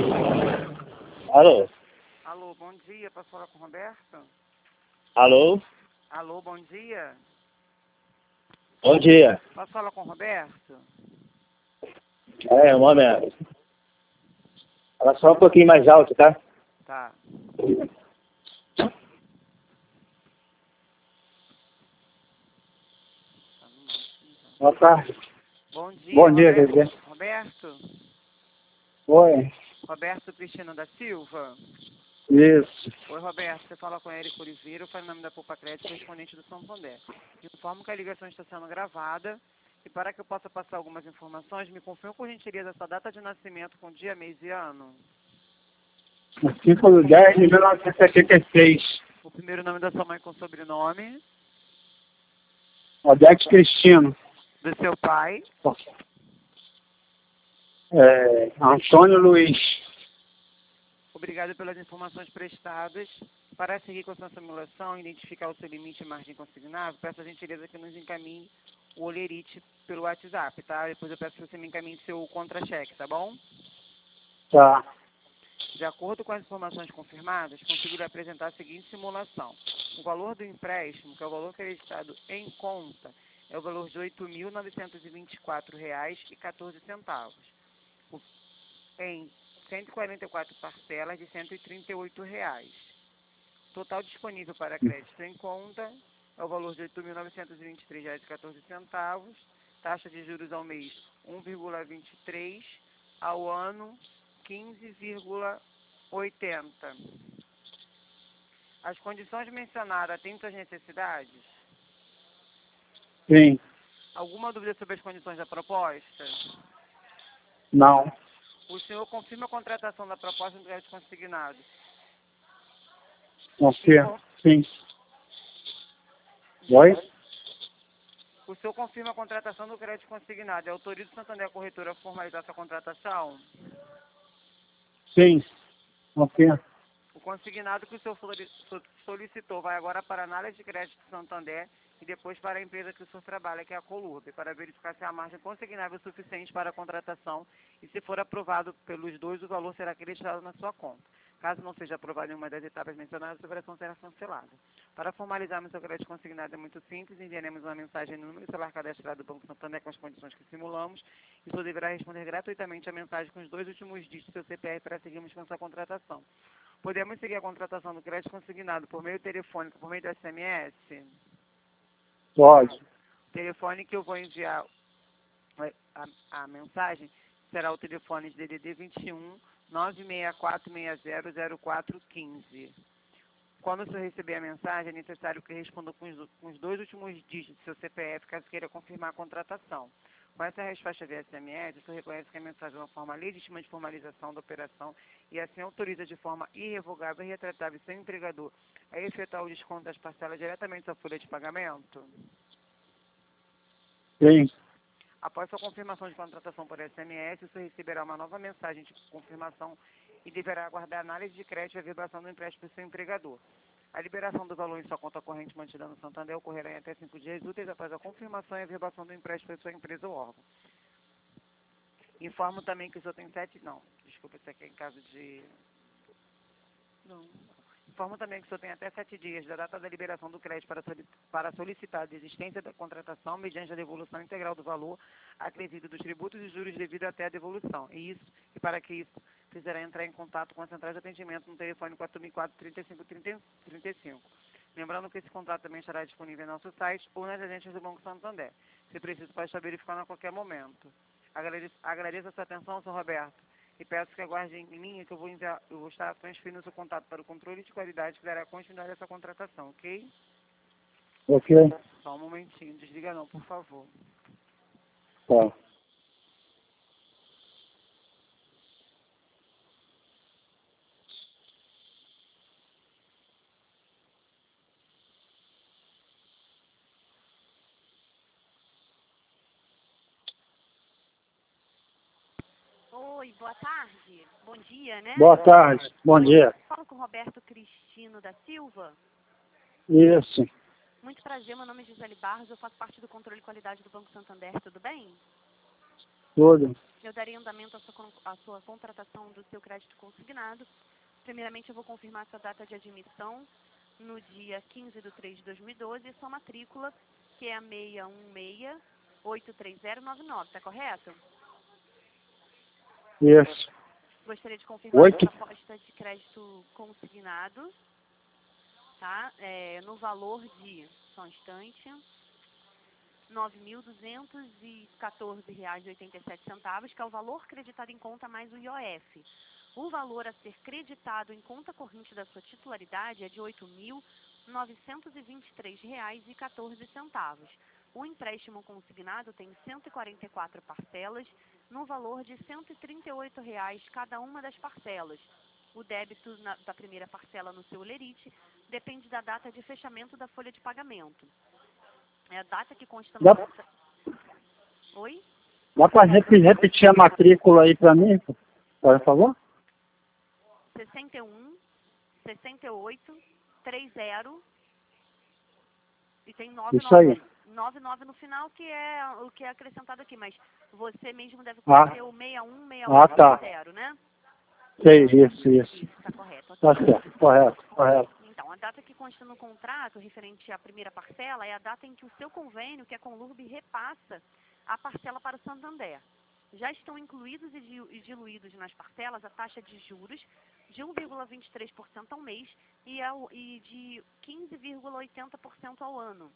Alô? Alô, bom dia. Posso falar com o Roberto? Alô? Alô, bom dia. Bom dia. Posso falar com o Roberto? É, um momento. Fala só um pouquinho mais alto, tá? Tá. Boa tarde. Bom dia, Bom dia, Roberto. Zezé. Roberto? Oi. Roberto Cristina da Silva? Isso. Oi, Roberto. Você fala com Érico Oliveira, faz o nome da Poupa Crédito, correspondente do Santander. Informo que a ligação está sendo gravada e para que eu possa passar algumas informações, me confirme por gentileza a sua data de nascimento com dia, mês e ano. 5/10/1976. O primeiro nome da sua mãe com sobrenome. Odete Cristino. Do seu pai. Antônio Luiz. Obrigado pelas informações prestadas. Para seguir com a sua simulação, identificar o seu limite e margem consignável, peço a gentileza que nos encaminhe o olerite pelo WhatsApp, tá? Depois eu peço que você me encaminhe seu contra-cheque, tá bom? Tá. De acordo com as informações confirmadas, consigo lhe apresentar a seguinte simulação. O valor do empréstimo, que é o valor acreditado em conta, é o valor de R$ 8.924,14. Em 144 parcelas de R$ 138. Total disponível para crédito em conta é o valor de R$ 8.923,14. Taxa de juros ao mês 1,23, ao ano 15,80. As condições mencionadas atendem às necessidades? Sim. Alguma dúvida sobre as condições da proposta? Não. O senhor confirma a contratação da proposta do crédito consignado? Confirma. Sim. Oi? O senhor confirma a contratação do crédito consignado e autoriza o Santander Corretora a formalizar essa contratação? Sim. Confirma. O consignado que o senhor solicitou vai agora para a análise de crédito do Santander e depois para a empresa que o senhor trabalha, que é a Colurb, para verificar se a margem consignável é suficiente para a contratação e, se for aprovado pelos dois, o valor será acreditado na sua conta. Caso não seja aprovado em uma das etapas mencionadas, a operação será cancelada. Para formalizarmos seu crédito consignado é muito simples, enviaremos uma mensagem no número celular cadastrado do Banco Santander com as condições que simulamos e o senhor deverá responder gratuitamente a mensagem com os 2 últimos dígitos do seu CPF para seguirmos com essa contratação. Podemos seguir a contratação do crédito consignado por meio telefônico, por meio do SMS? Pode. O telefone que eu vou enviar a mensagem será o telefone de DDD 21 964600415. Quando o senhor receber a mensagem, é necessário que responda com os 2 últimos dígitos do seu CPF, caso queira confirmar a contratação. Com essa resposta via SMS, o senhor reconhece que a mensagem é uma forma legítima de formalização da operação e assim autoriza de forma irrevogável e retratável seu empregador a efetuar o desconto das parcelas diretamente da folha de pagamento? Sim. Após sua confirmação de contratação por SMS, o senhor receberá uma nova mensagem de confirmação e deverá aguardar a análise de crédito e a verbação do empréstimo do seu empregador. A liberação do valor em sua conta corrente mantida no Santander ocorrerá em até 5 dias úteis após a confirmação e a verbação do empréstimo da sua empresa ou órgão. Informo também que o senhor tem 7... Não, desculpa, isso aqui é em caso de... Não. Informo também que o senhor tem até 7 dias da data da liberação do crédito para solicitar a desistência da contratação mediante a devolução integral do valor acrescido dos tributos e juros devido até a devolução. E para que isso, precisará entrar em contato com a central de atendimento no telefone 4004-3535. Lembrando que esse contrato também estará disponível em nosso site ou nas agências do Banco Santander. Se preciso, pode estar verificando a qualquer momento. Agradeço a sua atenção, Sr. Roberto, e peço que aguarde em linha que eu vou estar transferindo o seu contato para o controle de qualidade que dará continuidade a essa contratação, ok? Ok. Só um momentinho, desliga não, por favor. Tá. Oi, boa tarde. Bom dia, né? Boa tarde. Bom dia. Falo com o Roberto Cristino da Silva. Isso. Muito prazer, meu nome é Gisele Barros, eu faço parte do controle de qualidade do Banco Santander, tudo bem? Tudo. Eu darei andamento à sua contratação do seu crédito consignado. Primeiramente, eu vou confirmar sua data de admissão no dia 15/3/2012 e sua matrícula, que é a 616-83099, tá correto? Isso. Gostaria de confirmar Oi? a proposta de crédito consignado, tá? No valor de, só um instante, R$ 9.214,87, que é o valor creditado em conta mais o IOF. O valor a ser creditado em conta corrente da sua titularidade é de R$ 8.923,14. O empréstimo consignado tem 144 parcelas, no valor de R$ 138 cada uma das parcelas. O débito da primeira parcela no seu lerite depende da data de fechamento da folha de pagamento. É a data que consta no... Oi? Dá para repetir a matrícula aí para mim, por favor? 61, 68, 30 e tem Isso aí. 99 no final, que é o que é acrescentado aqui, mas você mesmo deve Ah. conhecer o 61, Ah, tá. 61, né? Sei, isso. Isso, está correto. Ok. Tá certo, correto. Então, a data que consta no contrato, referente à primeira parcela, é a data em que o seu convênio, que é com o LURB, repassa a parcela para o Santander. Já estão incluídos e diluídos nas parcelas a taxa de juros de 1,23% ao mês e de 15,80% ao ano.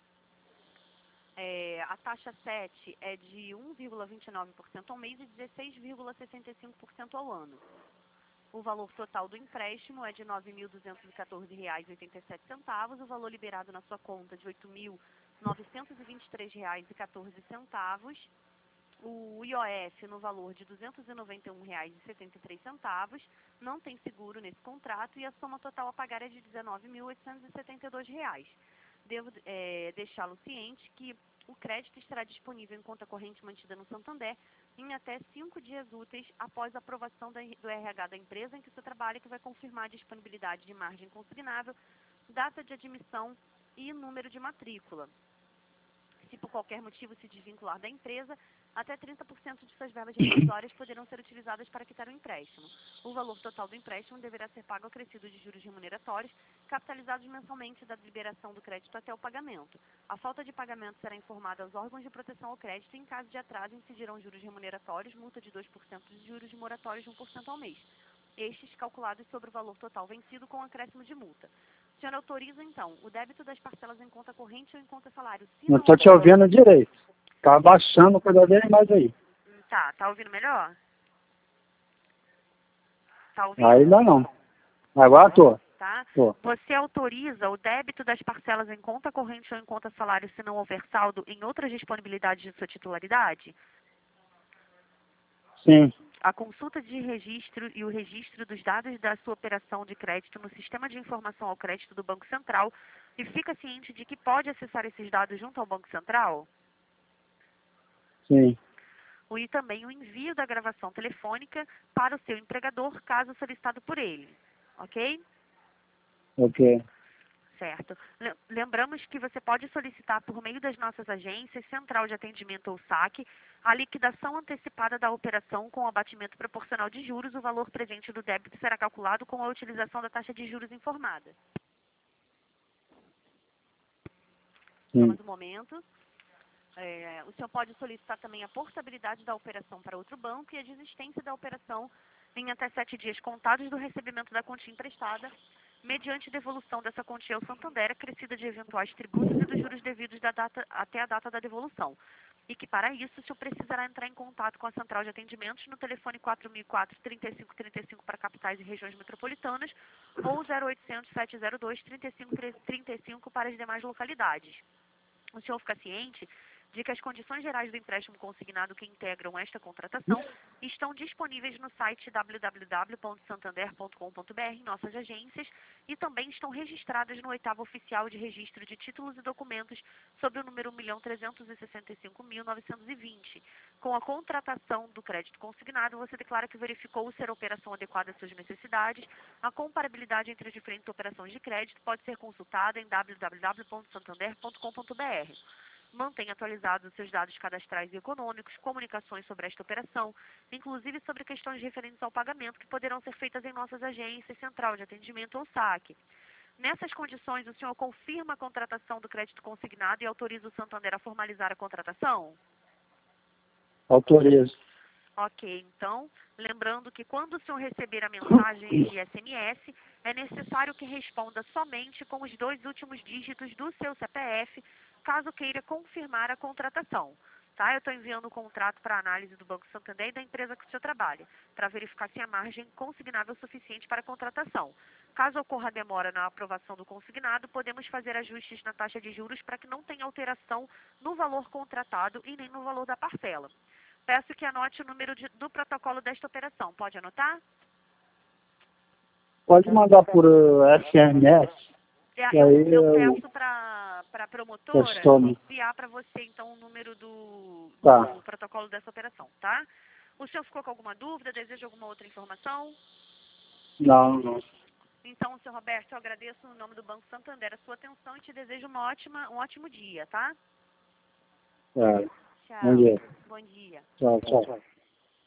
A taxa 7 é de 1,29% ao mês e 16,65% ao ano. O valor total do empréstimo é de R$ 9.214,87, o valor liberado na sua conta de R$ 8.923,14, o IOF no valor de R$ 291,73, não tem seguro nesse contrato e a soma total a pagar é de R$ 19.872. Devo deixá-lo ciente que o crédito estará disponível em conta corrente mantida no Santander em até 5 dias úteis após a aprovação do RH da empresa em que você trabalha, que vai confirmar a disponibilidade de margem consignável, data de admissão e número de matrícula. Se por qualquer motivo se desvincular da empresa, até 30% de suas verbas rescisórias poderão ser utilizadas para quitar o empréstimo. O valor total do empréstimo deverá ser pago acrescido de juros remuneratórios, capitalizados mensalmente da liberação do crédito até o pagamento. A falta de pagamento será informada aos órgãos de proteção ao crédito e, em caso de atraso, incidirão juros remuneratórios, multa de 2% de juros de moratórios de 1% ao mês. Estes calculados sobre o valor total vencido com acréscimo de multa. O senhor autoriza, então, o débito das parcelas em conta corrente ou em conta salário? Não estou te ouvindo direito. Tá abaixando cada vez mais aí. Tá ouvindo melhor? Tá ouvindo? Ainda não. Agora tô. Tá? Tô. Você autoriza o débito das parcelas em conta corrente ou em conta salário se não houver saldo em outras disponibilidades de sua titularidade? Sim. A consulta de registro e o registro dos dados da sua operação de crédito no Sistema de Informação ao Crédito do Banco Central e fica ciente de que pode acessar esses dados junto ao Banco Central? Sim. E também o envio da gravação telefônica para o seu empregador, caso solicitado por ele. Ok? Ok. Certo. Lembramos que você pode solicitar por meio das nossas agências, Central de Atendimento ou SAC, a liquidação antecipada da operação com abatimento proporcional de juros. O valor presente do débito será calculado com a utilização da taxa de juros informada. Sim. Vamos um momento. O senhor pode solicitar também a portabilidade da operação para outro banco e a desistência da operação em até 7 dias contados do recebimento da quantia emprestada, mediante devolução dessa quantia ao Santander, acrescida de eventuais tributos e dos juros devidos até a data da devolução. E que, para isso, o senhor precisará entrar em contato com a Central de Atendimentos no telefone 4004-3535 para capitais e regiões metropolitanas ou 0800-702-3535 para as demais localidades. O senhor fica ciente de que as condições gerais do empréstimo consignado que integram esta contratação estão disponíveis no site www.santander.com.br em nossas agências e também estão registradas no 8º Oficial de Registro de Títulos e Documentos sob o número 1.365.920. Com a contratação do crédito consignado, você declara que verificou ser a operação adequada às suas necessidades. A comparabilidade entre as diferentes operações de crédito pode ser consultada em www.santander.com.br. Mantenha atualizados os seus dados cadastrais e econômicos, comunicações sobre esta operação, inclusive sobre questões referentes ao pagamento que poderão ser feitas em nossas agências, central de atendimento ou saque. Nessas condições, o senhor confirma a contratação do crédito consignado e autoriza o Santander a formalizar a contratação? Autorizo. Ok, então, lembrando que quando o senhor receber a mensagem de SMS, é necessário que responda somente com os 2 últimos dígitos do seu CPF, caso queira confirmar a contratação. Tá? Eu estou enviando o contrato para análise do Banco Santander e da empresa que o senhor trabalha, para verificar se a margem consignável é suficiente para a contratação. Caso ocorra demora na aprovação do consignado, podemos fazer ajustes na taxa de juros para que não tenha alteração no valor contratado e nem no valor da parcela. Peço que anote o número do protocolo desta operação. Pode anotar? Pode mandar por SMS. Eu peço para a promotora enviar para você, então, o número do protocolo dessa operação, tá? O senhor ficou com alguma dúvida? Deseja alguma outra informação? Não. Então, senhor Roberto, eu agradeço no nome do Banco Santander a sua atenção e te desejo um ótimo dia, tá? É. Tchau. Bom dia. Bom dia. Tchau.